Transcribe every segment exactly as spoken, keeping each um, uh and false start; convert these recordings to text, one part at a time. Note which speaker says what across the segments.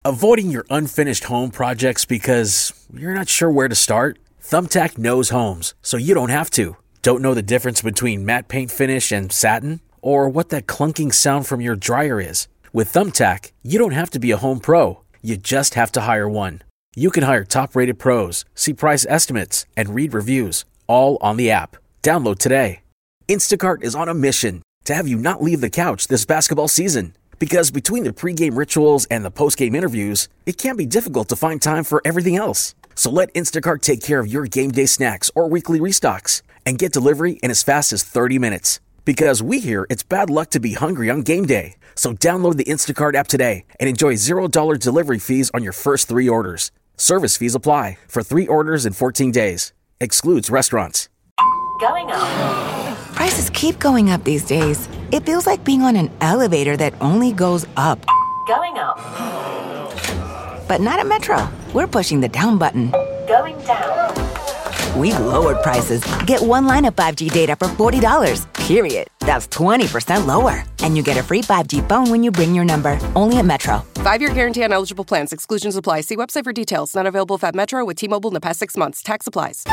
Speaker 1: Avoiding your unfinished home projects because you're not sure where to start? Thumbtack knows homes, so you don't have to. Don't know the difference between matte paint finish and satin? Or what that clunking sound from your dryer is? With Thumbtack, you don't have to be a home pro. You just have to hire one. You can hire top-rated pros, see price estimates, and read reviews, all on the app. Download today. Instacart is on a mission to have you not leave the couch this basketball season. Because between the pregame rituals and the postgame interviews, it can be difficult to find time for everything else. So let Instacart take care of your game day snacks or weekly restocks and get delivery in as fast as thirty minutes. Because we hear it's bad luck to be hungry on game day. So download the Instacart app today and enjoy zero dollars delivery fees on your first three orders. Service fees apply for three orders in fourteen days. Excludes restaurants.
Speaker 2: Going up.
Speaker 3: Prices keep going up these days. It feels like being on an elevator that only goes up.
Speaker 2: Going up.
Speaker 3: But not at Metro. We're pushing the down button.
Speaker 2: Going down.
Speaker 3: We've lowered prices. Get one line of five G data for forty dollars, period. That's twenty percent lower. And you get a free five G phone when you bring your number. Only at Metro.
Speaker 4: Five-year guarantee on eligible plans. Exclusions apply. See website for details. Not available at Metro with T-Mobile in the past six months. Tax applies.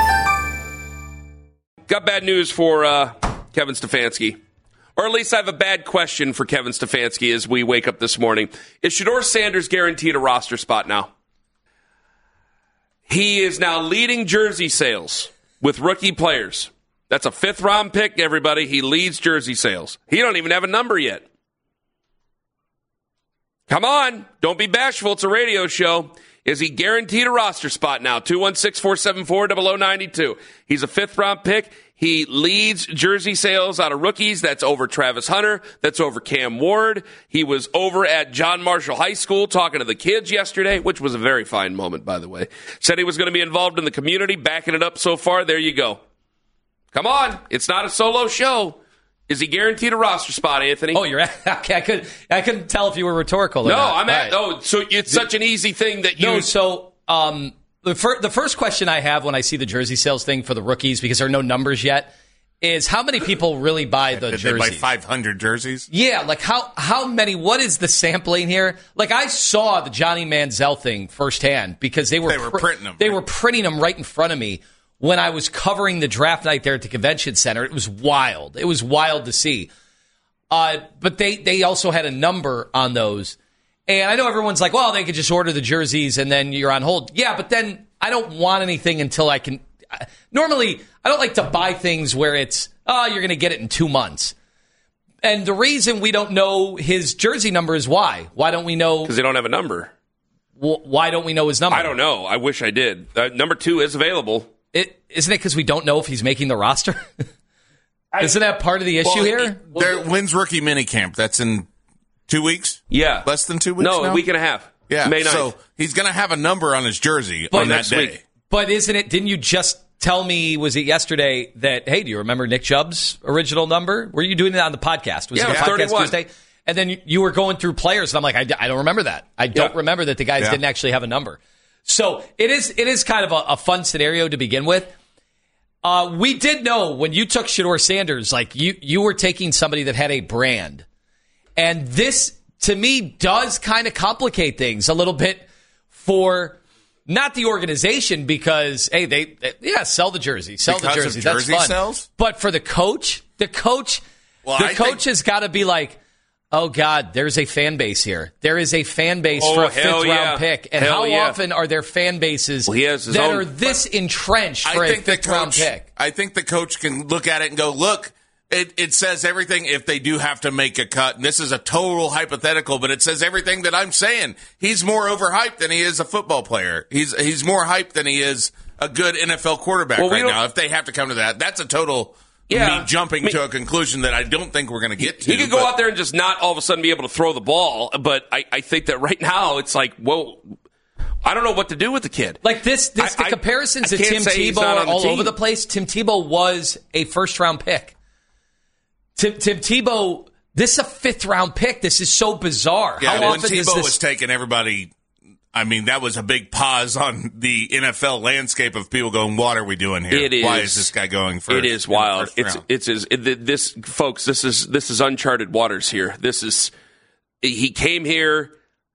Speaker 5: Got bad news for uh, Kevin Stefanski. Or at least I have a bad question for Kevin Stefanski as we wake up this morning. Is Shedeur Sanders guaranteed a roster spot now? He is now leading jersey sales with rookie players. That's a fifth-round pick, everybody. He leads jersey sales. He don't even have a number yet. Come on. Don't be bashful. It's a radio show. Is he guaranteed a roster spot now? two one six, four seven four, zero zero nine two. He's a fifth-round pick. He leads jersey sales out of rookies. That's over Travis Hunter. That's over Cam Ward. He was over at John Marshall High School talking to the kids yesterday, which was a very fine moment, by the way. Said he was going to be involved in the community, backing it up so far. There you go. Come on. It's not a solo show. Is he guaranteed a roster spot, Anthony?
Speaker 6: Oh, you're okay. I couldn't. I couldn't tell if you were rhetorical. Or
Speaker 5: no,
Speaker 6: not.
Speaker 5: I'm at.
Speaker 6: Right.
Speaker 5: Oh, so it's such an easy thing that you.
Speaker 6: No, so um, the fir- the first question I have when I see the jersey sales thing for the rookies, because there are no numbers yet, is how many people really buy the
Speaker 7: Did
Speaker 6: jerseys?
Speaker 7: they buy five hundred jerseys?
Speaker 6: Yeah, like how how many? What is the sampling here? Like I saw the Johnny Manziel thing firsthand because they were
Speaker 7: They were
Speaker 6: pr-
Speaker 7: printing them.
Speaker 6: They
Speaker 7: right?
Speaker 6: were printing them right in front of me when I was covering the draft night there at the convention center. It was wild. It was wild to see. Uh, but they, they also had a number on those. And I know everyone's like, well, they could just order the jerseys and then you're on hold. Yeah, but then I don't want anything until I can. Uh, normally, I don't like to buy things where it's, oh, you're going to get it in two months. And the reason we don't know his jersey number is why. Why don't we know?
Speaker 5: Because they don't have a number.
Speaker 6: Wh- why don't we know his number?
Speaker 5: I don't know. I wish I did. Uh, number two is available.
Speaker 6: It, isn't it because we don't know if he's making the roster? I, Isn't that part of the issue
Speaker 7: well,
Speaker 6: here?
Speaker 7: There, when's rookie minicamp? That's in two weeks?
Speaker 5: Yeah.
Speaker 7: Less than two weeks
Speaker 5: No,
Speaker 7: now?
Speaker 5: a week and a half.
Speaker 7: Yeah.
Speaker 5: May ninth.
Speaker 7: So he's going to have a number on his jersey
Speaker 6: But
Speaker 7: on that
Speaker 5: next
Speaker 7: day.
Speaker 5: week.
Speaker 6: But isn't it, didn't you just tell me, was it yesterday, that, hey, do you remember Nick Chubb's original number? Were you doing it on the podcast? Was
Speaker 5: Yeah,
Speaker 6: it on
Speaker 5: it was
Speaker 6: the podcast
Speaker 5: thirty-one.
Speaker 6: Tuesday? And then you, you were going through players, and I'm like, I, I don't remember that. I don't
Speaker 5: Yeah.
Speaker 6: remember that the guys
Speaker 7: Yeah.
Speaker 6: didn't actually have a number. So it is it is kind of a, a fun scenario to begin with. Uh, we did know when you took Shedeur Sanders, like you, you were taking somebody that had a brand. And this, to me, does kind of complicate things a little bit for not the organization because, hey, they, they yeah, sell the jersey, sell
Speaker 7: Because
Speaker 6: the
Speaker 7: of
Speaker 6: jersey.
Speaker 7: jersey
Speaker 6: That's fun.
Speaker 7: sales?
Speaker 6: But for the coach, the coach,
Speaker 7: Well,
Speaker 6: the
Speaker 7: I
Speaker 6: coach
Speaker 7: think-
Speaker 6: has got to be like, oh, God, there's a fan base here. There is a fan base
Speaker 5: Oh,
Speaker 6: for a
Speaker 5: hell
Speaker 6: fifth-round
Speaker 5: yeah.
Speaker 6: pick. And
Speaker 5: Hell
Speaker 6: how
Speaker 5: yeah.
Speaker 6: often are there fan bases
Speaker 5: Well, he has his
Speaker 6: that
Speaker 5: own-
Speaker 6: are this entrenched for
Speaker 7: I
Speaker 6: a
Speaker 7: think the
Speaker 6: fifth-round
Speaker 7: coach.
Speaker 6: pick?
Speaker 7: I think the coach can look at it and go, "Look, it, it says everything. If they do have to make a cut, and this is a total hypothetical, but it says everything that I'm saying. He's more overhyped than he is a football player. He's he's more hyped than he is a good N F L quarterback
Speaker 5: Well, we
Speaker 7: right
Speaker 5: don't-
Speaker 7: now. If they have to come to that, that's a total."
Speaker 5: Yeah.
Speaker 7: Me jumping
Speaker 5: I mean,
Speaker 7: to a conclusion that I don't think we're going to get to.
Speaker 5: He could go
Speaker 7: but-
Speaker 5: out there and just not all of a sudden be able to throw the ball, but I, I think that right now it's like, well, I don't know what to do with the kid.
Speaker 6: Like this, this
Speaker 5: I-
Speaker 6: the
Speaker 5: I-
Speaker 6: comparisons
Speaker 5: I
Speaker 6: to
Speaker 5: can't
Speaker 6: Tim
Speaker 5: say he's
Speaker 6: Tebow
Speaker 5: not
Speaker 6: are
Speaker 5: on the
Speaker 6: all
Speaker 5: team.
Speaker 6: over the place. Tim Tebow was a first round pick. Tim, Tim Tebow, this is a fifth round pick. This is so bizarre.
Speaker 7: Yeah,
Speaker 6: How
Speaker 7: when
Speaker 6: often
Speaker 7: Tebow
Speaker 6: is this?
Speaker 7: was taking everybody, I mean, that was a big pause on the N F L landscape of people going, "What are we doing here?
Speaker 5: It is.
Speaker 7: Why is this guy going for?"
Speaker 5: It is
Speaker 7: in the
Speaker 5: wild.
Speaker 7: first
Speaker 5: It's
Speaker 7: round?"
Speaker 5: it's is it, this folks. This is this is uncharted waters here. This is he came here.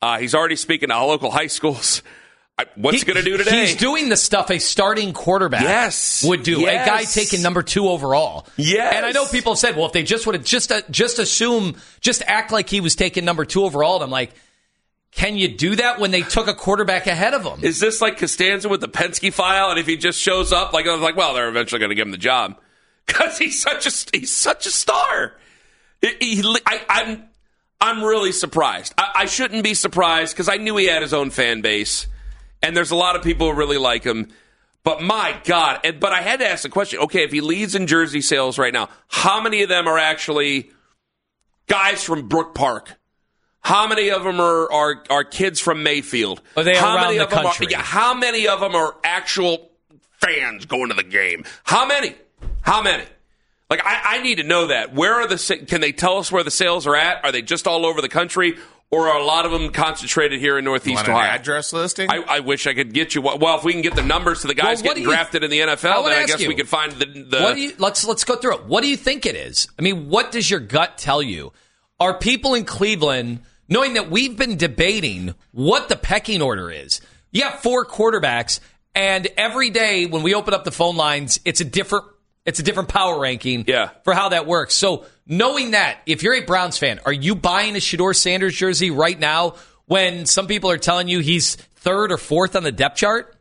Speaker 5: Uh, he's already speaking to local high schools. I, what's he going to do today?
Speaker 6: He's doing the stuff a starting quarterback
Speaker 5: yes.
Speaker 6: would do.
Speaker 5: Yes.
Speaker 6: A guy taking number two overall.
Speaker 5: Yes.
Speaker 6: And I know people have said, well, if they just would have just uh, just assume, just act like he was taking number two overall. And I'm like, can you do that when they took a quarterback ahead of him?
Speaker 5: Is this like Costanza with the Penske file? And if he just shows up, like I was like, well, they're eventually going to give him the job because he's such a he's such a star. He, he, I, I'm I'm really surprised. I, I shouldn't be surprised because I knew he had his own fan base, and there's a lot of people who really like him. But my God! And, but I had to ask the question: okay, if he leads in jersey sales right now, how many of them are actually guys from Brook Park? How many of them are, are, are kids from Mayfield?
Speaker 6: Are they
Speaker 5: how
Speaker 6: around
Speaker 5: many
Speaker 6: the
Speaker 5: of them
Speaker 6: country?
Speaker 5: Are, yeah, how many of them are actual fans going to the game? How many? How many? Like, I, I need to know that. Where are the? Can they tell us where the sales are at? Are they just all over the country, or are a lot of them concentrated here in Northeast
Speaker 7: you want
Speaker 5: Ohio?
Speaker 7: An address listing?
Speaker 5: I, I wish I could get you. Well, if we can get the numbers to the guys
Speaker 6: well,
Speaker 5: getting
Speaker 6: you,
Speaker 5: drafted in the N F L,
Speaker 6: I
Speaker 5: then I guess
Speaker 6: you,
Speaker 5: we could find the. the
Speaker 6: what do you, let's let's go through it. What do you think it is? I mean, what does your gut tell you? Are people in Cleveland, knowing that we've been debating what the pecking order is? You have four quarterbacks, and every day when we open up the phone lines, it's a different it's a different power ranking
Speaker 5: yeah.
Speaker 6: for how that works. So knowing that, if you're a Browns fan, are you buying a Shedeur Sanders jersey right now when some people are telling you he's third or fourth on the depth chart?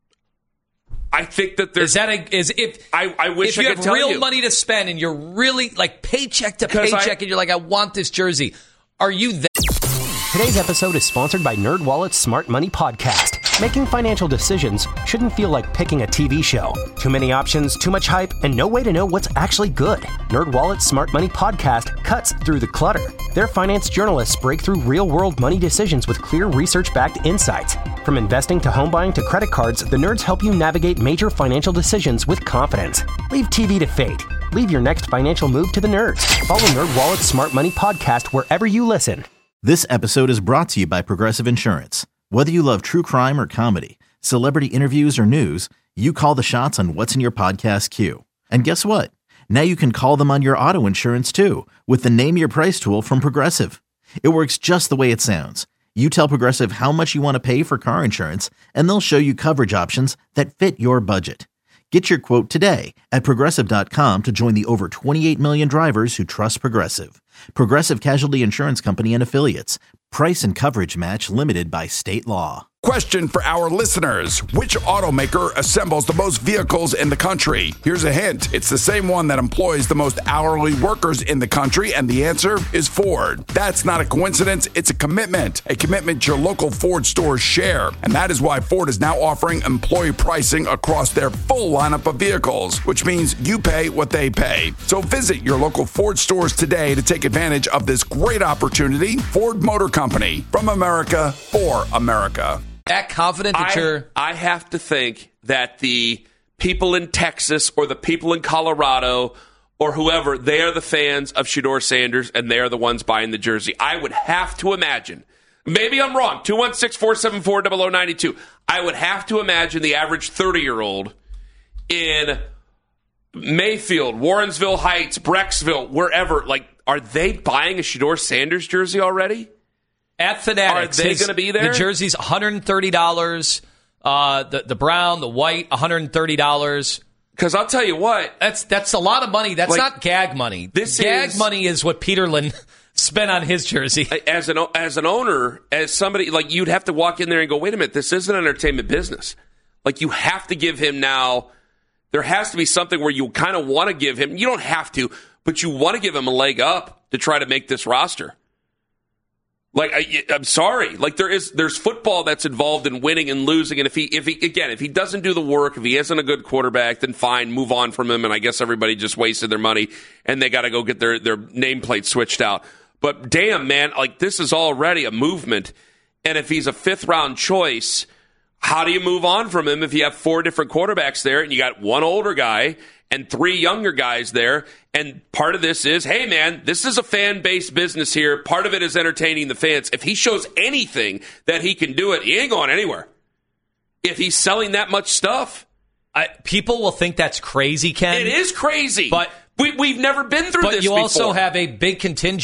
Speaker 5: I think that there's
Speaker 6: is that a, is if
Speaker 5: I, I wish
Speaker 6: if you
Speaker 5: I could
Speaker 6: have
Speaker 5: tell
Speaker 6: real
Speaker 5: you.
Speaker 6: money to spend and you're really like paycheck to paycheck
Speaker 5: I,
Speaker 6: and you're like, I want this jersey. Are you there?
Speaker 8: Today's episode is sponsored by NerdWallet's Smart Money Podcast. Making financial decisions shouldn't feel like picking a T V show. Too many options, too much hype, and no way to know what's actually good. NerdWallet's Smart Money Podcast cuts through the clutter. Their finance journalists break through real-world money decisions with clear research-backed insights. From investing to home buying to credit cards, the nerds help you navigate major financial decisions with confidence. Leave T V to fate. Leave your next financial move to the nerds. Follow NerdWallet's Smart Money Podcast wherever you listen.
Speaker 9: This episode is brought to you by Progressive Insurance. Whether you love true crime or comedy, celebrity interviews or news, you call the shots on what's in your podcast queue. And guess what? Now you can call them on your auto insurance too with the Name Your Price tool from Progressive. It works just the way it sounds. You tell Progressive how much you want to pay for car insurance, and they'll show you coverage options that fit your budget. Get your quote today at Progressive dot com to join the over twenty-eight million drivers who trust Progressive. Progressive Casualty Insurance Company and Affiliates. Price and coverage match limited by state law.
Speaker 10: Question for our listeners. Which automaker assembles the most vehicles in the country? Here's a hint. It's the same one that employs the most hourly workers in the country, and the answer is Ford. That's not a coincidence. It's a commitment. A commitment your local Ford stores share. And that is why Ford is now offering employee pricing across their full lineup of vehicles, which means you pay what they pay. So visit your local Ford stores today to take advantage of this great opportunity. Ford Motor Company. From America, for America.
Speaker 6: That confident that
Speaker 5: I,
Speaker 6: you're...
Speaker 5: I have to think that the people in Texas or the people in Colorado or whoever, they are the fans of Shedeur Sanders, and they are the ones buying the jersey. I would have to imagine. Maybe I'm wrong. two one six, four seven four, zero zero nine two. I would have to imagine the average thirty-year-old in Mayfield, Warrensville Heights, Brecksville, wherever, like, are they buying a Shedeur Sanders jersey already?
Speaker 6: At Fanatics,
Speaker 5: are they going to be there?
Speaker 6: The jersey's one hundred thirty dollars. Uh, the the brown, the white, one hundred thirty dollars.
Speaker 5: Because I'll tell you what,
Speaker 6: that's that's a lot of money. That's
Speaker 5: like,
Speaker 6: not gag money.
Speaker 5: This
Speaker 6: gag
Speaker 5: is,
Speaker 6: money is what Peterlin spent on his jersey.
Speaker 5: As an as an owner, as somebody, like, you'd have to walk in there and go, wait a minute, this is an entertainment business. Like, you have to give him now. There has to be something where you kind of want to give him. You don't have to, but you want to give him a leg up to try to make this roster. Like, I, I'm sorry. Like, there is, there's football that's involved in winning and losing. And if he, if he, again, if he doesn't do the work, if he isn't a good quarterback, then fine, move on from him. And I guess everybody just wasted their money and they got to go get their, their nameplate switched out. But damn, man, like, this is already a movement. And if he's a fifth round choice, how do you move on from him if you have four different quarterbacks there and you got one older guy and three younger guys there? And part of this is, hey, man, this is a fan-based business here. Part of it is entertaining the fans. If he shows anything that he can do it, he ain't going anywhere. If he's selling that much stuff.
Speaker 6: I, people will think that's crazy, Ken.
Speaker 5: It is crazy.
Speaker 6: But
Speaker 5: we, we've never been through
Speaker 6: but
Speaker 5: this
Speaker 6: you
Speaker 5: before.
Speaker 6: also have a big contingent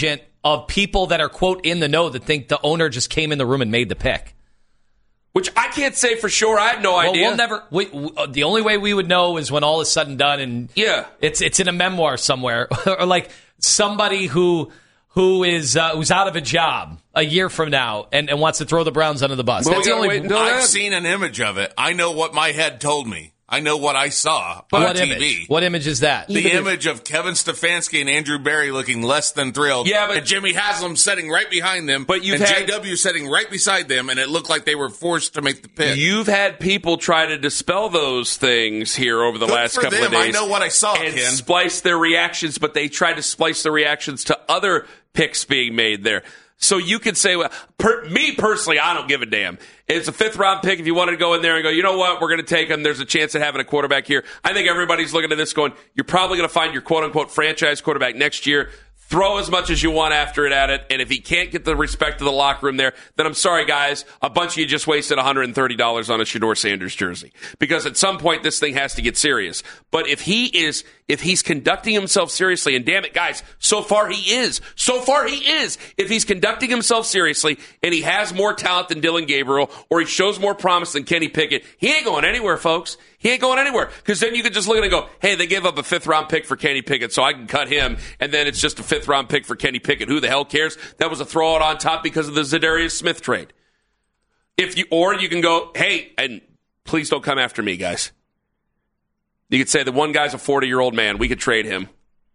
Speaker 6: of people that are, quote, in the know that think the owner just came in the room and made the pick.
Speaker 5: Which I can't say for sure. I had no
Speaker 6: well,
Speaker 5: idea.
Speaker 6: We'll never. We, we, the only way we would know is when all is said and done, and
Speaker 5: yeah,
Speaker 6: it's it's in a memoir somewhere, or like somebody who who is uh, who's out of a job a year from now and, and wants to throw the Browns under the bus.
Speaker 5: Well,
Speaker 6: That's the only.
Speaker 7: I've seen an image of it. I know what my head told me. I know what I saw
Speaker 6: but
Speaker 7: on
Speaker 6: what
Speaker 7: T V.
Speaker 6: Image? What image is that?
Speaker 7: The Even image if, of Kevin Stefanski and Andrew Berry looking less than thrilled.
Speaker 5: Yeah, but
Speaker 7: and Jimmy Haslam sitting right behind them.
Speaker 5: But you've
Speaker 7: and
Speaker 5: had,
Speaker 7: J W sitting right beside them, and it looked like they were forced to make the pick.
Speaker 5: You've had people try to dispel those things here over the
Speaker 7: Good
Speaker 5: last
Speaker 7: for
Speaker 5: couple
Speaker 7: them.
Speaker 5: of days.
Speaker 7: I know what I saw,
Speaker 5: and
Speaker 7: Ken.
Speaker 5: splice their reactions, but they tried to splice the reactions to other picks being made there. So you could say, well, per, me personally, I don't give a damn. It's a fifth round pick. If you wanted to go in there and go, you know what, we're going to take him. There's a chance at having a quarterback here. I think everybody's looking at this going, you're probably going to find your quote unquote franchise quarterback next year. Throw as much as you want after it at it. And if he can't get the respect of the locker room there, then I'm sorry, guys. A bunch of you just wasted one hundred thirty dollars on a Shedeur Sanders jersey. Because at some point, this thing has to get serious. But if he is, if he's conducting himself seriously, and damn it, guys, so far he is. So far he is. If he's conducting himself seriously and he has more talent than Dillon Gabriel or he shows more promise than Kenny Pickett, he ain't going anywhere, folks. He ain't going anywhere. Because then you could just look at it and go, hey, they gave up a fifth-round pick for Kenny Pickett, so I can cut him, and then it's just a fifth-round pick for Kenny Pickett. Who the hell cares? That was a throw-out on top because of the Zadarius Smith trade. If you, or you can go, hey, and please don't come after me, guys. You could say the one guy's a forty-year-old man. We could trade him.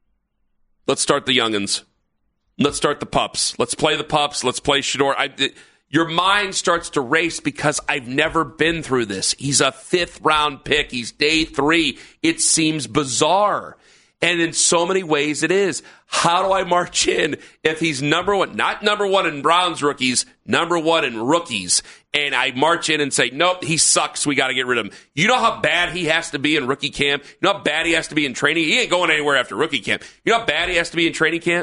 Speaker 5: Let's start the youngins. Let's start the pups. Let's play the pups. Let's play Shedeur. I, it, your mind starts to race because I've never been through this. He's a fifth-round pick. He's day three. It seems bizarre. And in so many ways it is. How do I march in if he's number one? Not number one in Browns rookies, number one in rookies. And I march in and say, nope, he sucks. We got to get rid of him. You know how bad he has to be in rookie camp? You know how bad he has to be in training? He ain't going anywhere after rookie camp. You know how bad he has to be in training camp?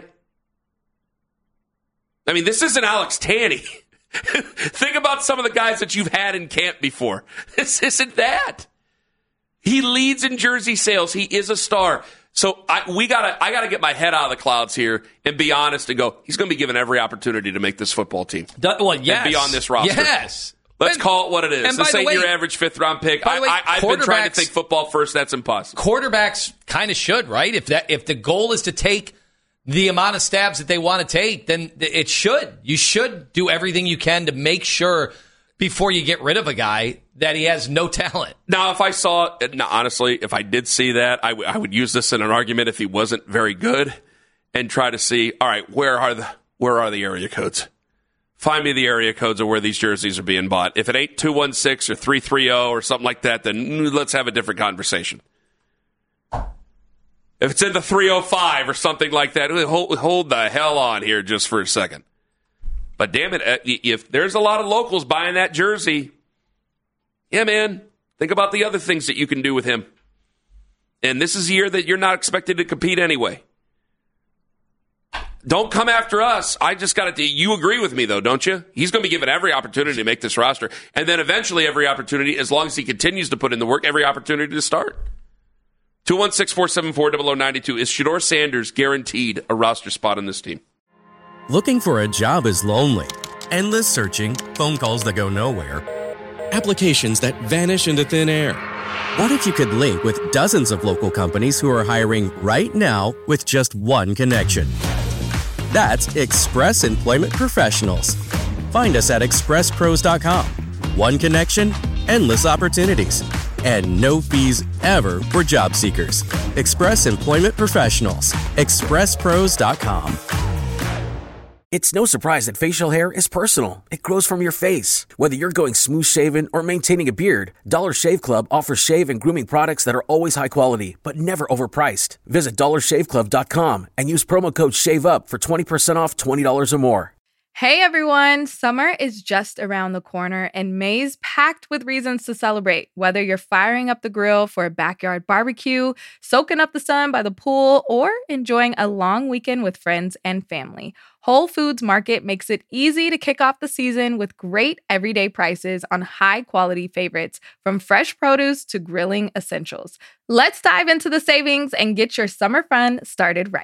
Speaker 5: I mean, this isn't Alex Tanney. Think about some of the guys that you've had in camp before. This isn't that. He leads in jersey sales. He is a star. So I, we gotta, I gotta get my head out of the clouds here and be honest and go, he's going to be given every opportunity to make this football team.
Speaker 6: That, well, yes.
Speaker 5: And be on this roster.
Speaker 6: Yes.
Speaker 5: Let's
Speaker 6: and,
Speaker 5: call it what it is.
Speaker 6: And
Speaker 5: This ain't
Speaker 6: way,
Speaker 5: your average fifth-round pick. I,
Speaker 6: way,
Speaker 5: I, I've been trying to think football first. That's impossible.
Speaker 6: Quarterbacks kind of should, right? If that, if the goal is to take the amount of stabs that they want to take, then it should. You should do everything you can to make sure before you get rid of a guy that he has no talent.
Speaker 5: Now, if I saw, now, honestly, if I did see that, I, w- I would use this in an argument if he wasn't very good and try to see, all right, where are the where are the area codes? Find me the area codes of where these jerseys are being bought. If it ain't two one six or three three zero or something like that, then let's have a different conversation. If it's in the three oh five or something like that, hold, hold the hell on here just for a second. But damn it, if there's a lot of locals buying that jersey, yeah, man, think about the other things that you can do with him. And this is a year that you're not expected to compete anyway. Don't come after us. I just got to. You agree with me, though, don't you? He's going to be given every opportunity to make this roster. And then eventually every opportunity, as long as he continues to put in the work, every opportunity to start. two one six, four seven four, zero zero nine two. Is Shedeur Sanders guaranteed a roster spot on this team?
Speaker 11: Looking for a job is lonely. Endless searching, phone calls that go nowhere, applications that vanish into thin air. What if you could link with dozens of local companies who are hiring right now with just one connection? That's Express Employment Professionals. Find us at express pros dot com. One connection, endless opportunities, and no fees ever for job seekers. Express Employment Professionals. express pros dot com.
Speaker 1: It's no surprise that facial hair is personal. It grows from your face. Whether you're going smooth shaven or maintaining a beard, Dollar Shave Club offers shave and grooming products that are always high quality, but never overpriced. Visit dollar shave club dot com and use promo code SHAVEUP for twenty percent off twenty dollars or more.
Speaker 12: Hey everyone, summer is just around the corner and May's packed with reasons to celebrate. Whether you're firing up the grill for a backyard barbecue, soaking up the sun by the pool, or enjoying a long weekend with friends and family, Whole Foods Market makes it easy to kick off the season with great everyday prices on high-quality favorites, from fresh produce to grilling essentials. Let's dive into the savings and get your summer fun started right.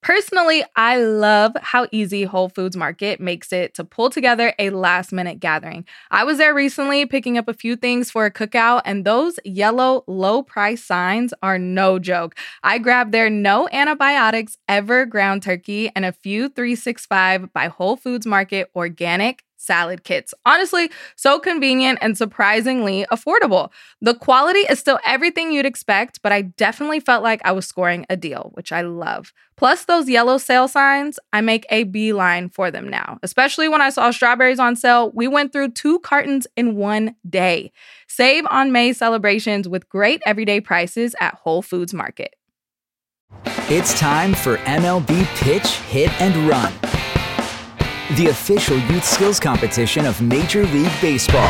Speaker 12: Personally, I love how easy Whole Foods Market makes it to pull together a last-minute gathering. I was there recently picking up a few things for a cookout, and those yellow low-price signs are no joke. I grabbed their no antibiotics ever ground turkey and a few three sixty-five by Whole Foods Market organic salad kits. Honestly, so convenient and surprisingly affordable. The quality is still everything you'd expect, but I definitely felt like I was scoring a deal, which I love. Plus those yellow sale signs, I make a beeline for them now. Especially when I saw strawberries on sale, we went through two cartons in one day. Save on May celebrations with great everyday prices at Whole Foods Market.
Speaker 13: It's time for M L B Pitch, Hit, and Run, the official youth skills competition of Major League Baseball.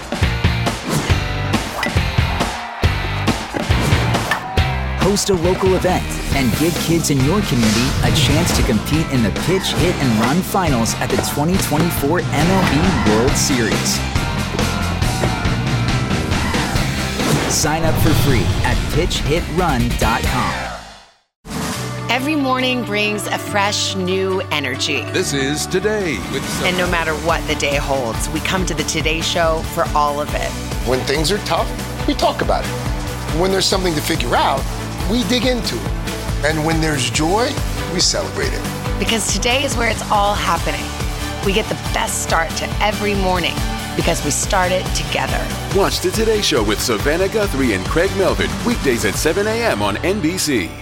Speaker 13: Host a local event and give kids in your community a chance to compete in the Pitch, Hit, and Run finals at the twenty twenty-four M L B World Series. Sign up for free at pitch hit run dot com.
Speaker 14: Every morning brings a fresh, new energy.
Speaker 15: This is Today with Sophie.
Speaker 14: And no matter what the day holds, we come to the Today Show for all of it.
Speaker 16: When things are tough, we talk about it. When there's something to figure out, we dig into it. And when there's joy, we celebrate it.
Speaker 14: Because today is where it's all happening. We get the best start to every morning because we start it together.
Speaker 15: Watch the Today Show with Savannah Guthrie and Craig Melvin weekdays at seven a.m. on N B C.